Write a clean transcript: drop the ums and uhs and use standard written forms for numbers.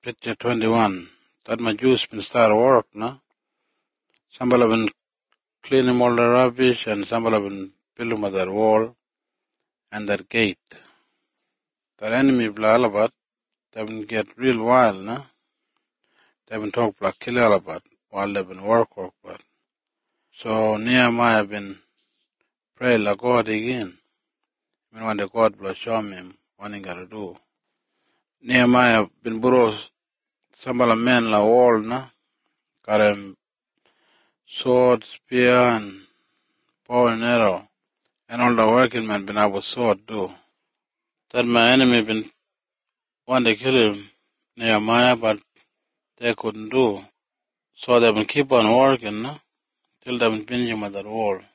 picture 21. That my Jews been start work, no? Somebody been cleaning all the rubbish and somebody been building that wall and that gate. That enemy blah about, they been get real wild, no? They been talk about kill all about while they been work, but. So Nehemiah been pray like God again. When the God will show him what he gotta do. Nehemiah been borrow somebody men la wall, no? Got him sword, spear, and bow and arrow. And all the working men been able sword too. That my enemy been want to kill him, Nehemiah, but they couldn't do. So they been keep on working, no? Till they been finish him at that wall.